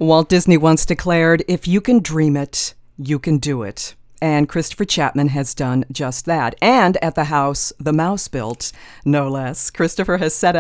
Walt Disney once declared, "If you can dream it, you can do it." And Christopher Chapman has done just that. And at the house the mouse built, no less, Christopher has set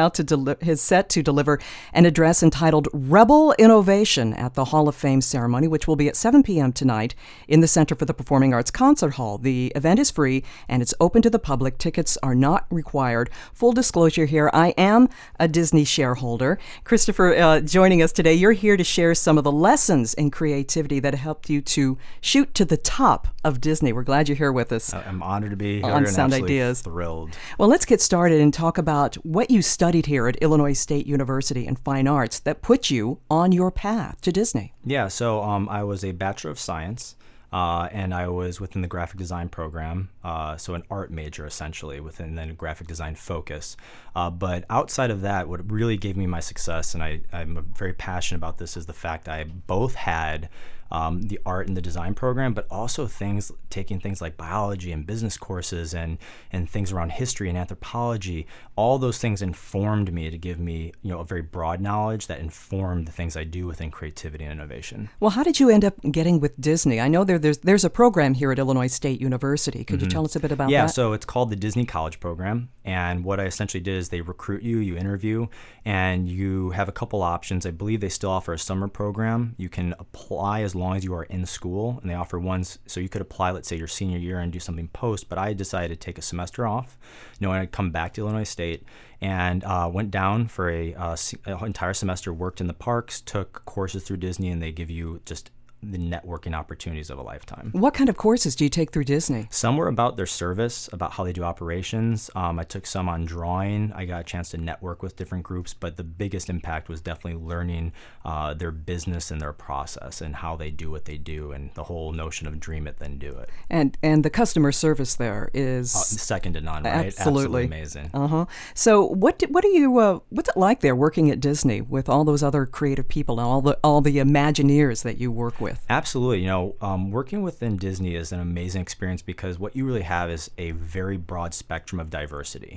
to deliver an address entitled Rebel Innovation at the Hall of Fame ceremony, which will be at 7 p.m. tonight in the Center for the Performing Arts Concert Hall. The event is free and it's open to the public. Tickets are not required. Full disclosure here, I am a Disney shareholder. Christopher, joining us today, you're here to share some of the lessons in creativity that helped you to shoot to the top of Disney. We're glad you're here with us. I'm honored to be here on and Sound absolutely Ideas. Thrilled. Well, let's get started and talk about what you studied here at Illinois State University in Fine Arts that put you on your path to Disney. Yeah, so I was a Bachelor of Science, and I was within the graphic design program, so an art major essentially within the graphic design focus. But outside of that, what really gave me my success, and I'm very passionate about this, is the fact I both had the art and the design program, but also taking things like biology and business courses and things around history and anthropology. All those things informed me to give me, a very broad knowledge that informed the things I do within creativity and innovation. Well, how did you end up getting with Disney? I know there's a program here at Illinois State University. Could you tell us a bit about that? Yeah, so it's called the Disney College Program, and what I essentially did is they recruit you, you interview, and you have a couple options. I believe they still offer a summer program. You can apply as long as you are in school, and they offer ones, so you could apply, let's say, your senior year and do something post, but I decided to take a semester off, knowing I'd come back to Illinois State, and went down for a entire semester, worked in the parks, took courses through Disney, and they give you just the networking opportunities of a lifetime. What kind of courses do you take through Disney? Some were about their service, about how they do operations. I took some on drawing. I got a chance to network with different groups, but the biggest impact was definitely learning their business and their process and how they do what they do, and the whole notion of dream it, then do it. And the customer service there is second to none, right? Absolutely amazing. So what's it like there working at Disney with all those other creative people and all the Imagineers that you work with? Absolutely. Working within Disney is an amazing experience because what you really have is a very broad spectrum of diversity.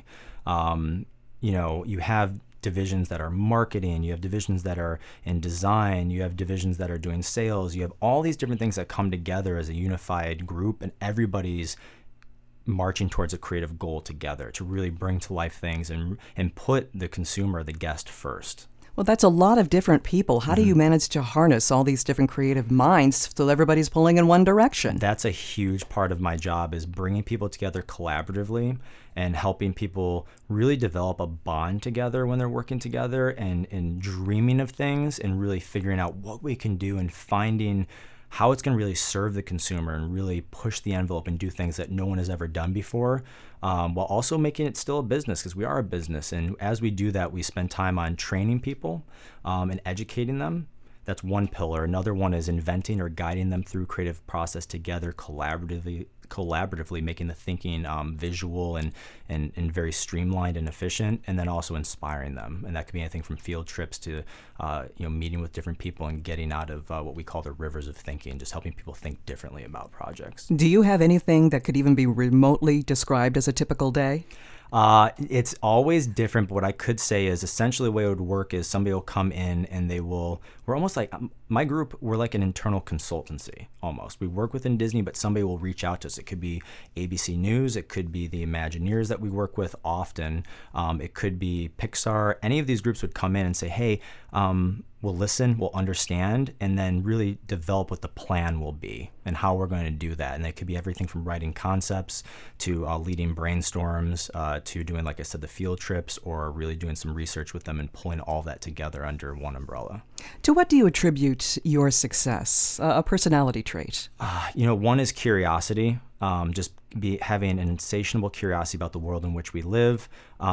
You have divisions that are marketing, you have divisions that are in design, you have divisions that are doing sales, you have all these different things that come together as a unified group, and everybody's marching towards a creative goal together to really bring to life things and put the consumer, the guest, first. Well, that's a lot of different people. How do you manage to harness all these different creative minds so everybody's pulling in one direction? That's a huge part of my job, is bringing people together collaboratively and helping people really develop a bond together when they're working together and dreaming of things and really figuring out what we can do and finding how it's going to really serve the consumer and really push the envelope and do things that no one has ever done before, while also making it still a business, because we are a business. And as we do that, we spend time on training people and educating them. That's one pillar. Another one is inventing or guiding them through creative process together collaboratively, making the thinking visual and very streamlined and efficient, and then also inspiring them. And that could be anything from field trips to meeting with different people and getting out of what we call the rivers of thinking, just helping people think differently about projects. Do you have anything that could even be remotely described as a typical day? It's always different, but what I could say is essentially the way it would work is somebody will come in and we're almost like, my group, we're like an internal consultancy almost. We work within Disney, but somebody will reach out to us. It could be ABC News, it could be the Imagineers that we work with often, it could be Pixar. Any of these groups would come in and say, hey, we'll listen, we'll understand, and then really develop what the plan will be and how we're going to do that. And it could be everything from writing concepts to leading brainstorms to doing, like I said, the field trips, or really doing some research with them and pulling all that together under one umbrella. To what do you attribute your success? A personality trait? One is curiosity. Just having an insatiable curiosity about the world in which we live.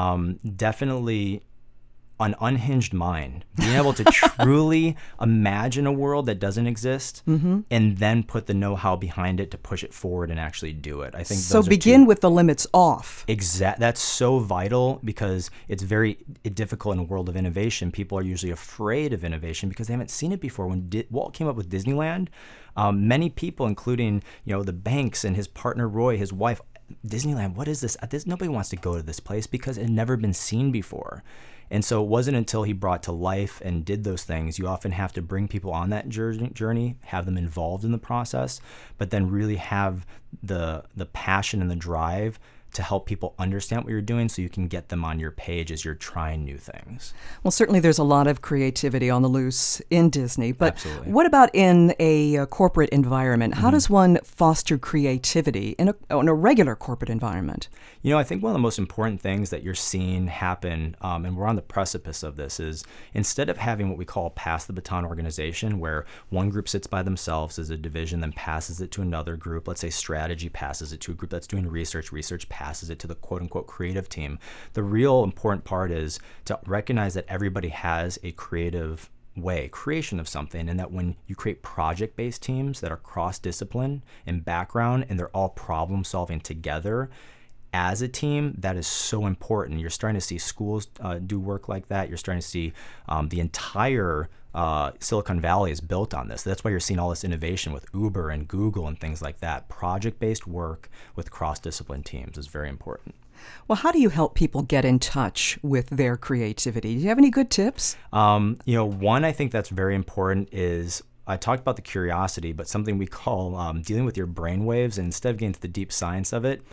Definitely an unhinged mind, being able to truly imagine a world that doesn't exist and then put the know-how behind it to push it forward and actually do it. I think so. Begin with the limits off. That's so vital, because it's very difficult in a world of innovation. People are usually afraid of innovation because they haven't seen it before. When Walt came up with Disneyland, many people, including the Banks and his partner Roy, his wife, Disneyland, what is this? Nobody wants to go to this place because it had never been seen before. And so it wasn't until he brought to life and did those things. You often have to bring people on that journey, have them involved in the process, but then really have the passion and the drive to help people understand what you're doing so you can get them on your page as you're trying new things. Well, certainly there's a lot of creativity on the loose in Disney, but Absolutely. What about in a corporate environment? How does one foster creativity in a regular corporate environment? You know, I think one of the most important things that you're seeing happen, and we're on the precipice of this, is instead of having what we call a pass the baton organization, where one group sits by themselves as a division, then passes it to another group, let's say strategy passes it to a group that's doing research passes it to the quote-unquote creative team. The real important part is to recognize that everybody has a creative creation of something, and that when you create project-based teams that are cross-discipline in background and they're all problem-solving together as a team, that is so important. You're starting to see schools do work like that. You're starting to see the entire Silicon Valley is built on this. That's why you're seeing all this innovation with Uber and Google and things like that. Project-based work with cross-discipline teams is very important. Well, how do you help people get in touch with their creativity? Do you have any good tips? One I think that's very important is, I talked about the curiosity, but something we call dealing with your brain waves, and instead of getting to the deep science of it,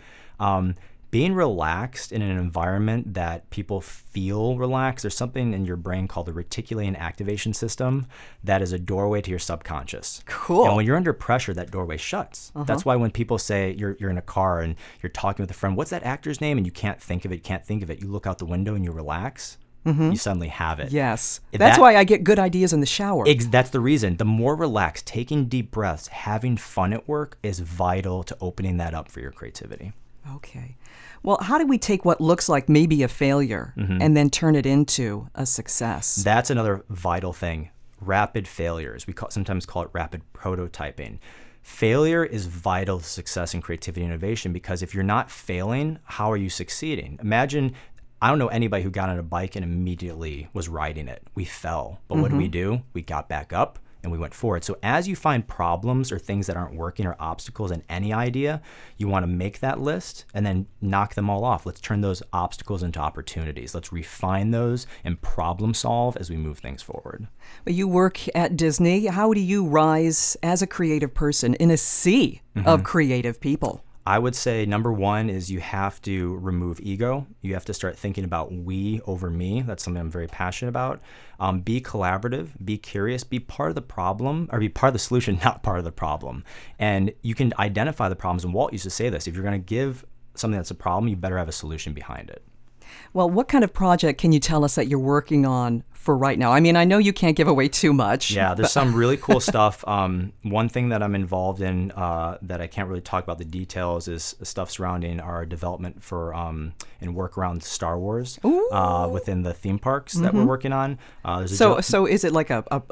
being relaxed in an environment that people feel relaxed. There's something in your brain called the reticular activation system that is a doorway to your subconscious. Cool. And when you're under pressure, that doorway shuts. That's why when people say you're in a car and you're talking with a friend, what's that actor's name? And you can't think of it. You look out the window and you relax. You suddenly have it. Yes. That's why I get good ideas in the shower. That's the reason. The more relaxed, taking deep breaths, having fun at work is vital to opening that up for your creativity. Okay. Well, how do we take what looks like maybe a failure and then turn it into a success? That's another vital thing. Rapid failures. We sometimes call it rapid prototyping. Failure is vital to success in creativity and innovation, because if you're not failing, how are you succeeding? Imagine, I don't know anybody who got on a bike and immediately was riding it. We fell. But what do? We got back up and we went forward. So as you find problems or things that aren't working or obstacles in any idea, you want to make that list and then knock them all off. Let's turn those obstacles into opportunities. Let's refine those and problem solve as we move things forward. Well, you work at Disney. How do you rise as a creative person in a sea of creative people? I would say number one is you have to remove ego. You have to start thinking about we over me. That's something I'm very passionate about. Be collaborative, be curious, be part of the problem, or be part of the solution, not part of the problem. And you can identify the problems. And Walt used to say this: if you're going to give something that's a problem, you better have a solution behind it. Well, what kind of project can you tell us that you're working on for right now? I mean, I know you can't give away too much. Yeah, there's some really cool stuff. One thing that I'm involved in that I can't really talk about the details is stuff surrounding our development for and work around Star Wars within the theme parks that we're working on. So is it like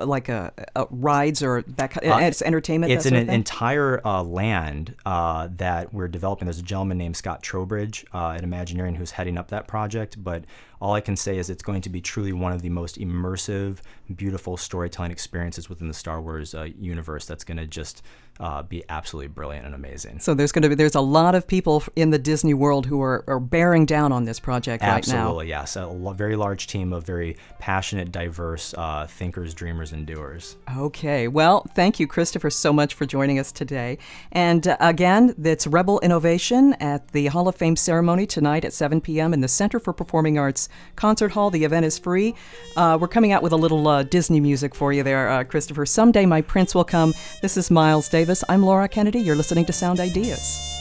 a rides or that kind of, it's entertainment? It's an entire land that we're developing. There's a gentleman named Scott Trowbridge at Imagineering who's heading up that project, but all I can say is it's going to be truly one of the most immersive, beautiful storytelling experiences within the Star Wars universe that's going to just be absolutely brilliant and amazing. So there's a lot of people in the Disney world who are bearing down on this project right now. Absolutely, yes. A very large team of very passionate, diverse thinkers, dreamers, and doers. Okay. Well, thank you, Christopher, so much for joining us today. And again, it's Rebel Innovation at the Hall of Fame ceremony tonight at 7 p.m. in the Center for Performing Arts Concert Hall. The event is free. We're coming out with a little Disney music for you there, Christopher. Someday My Prince Will Come. This is Miles Davis. I'm Laura Kennedy. You're listening to Sound Ideas.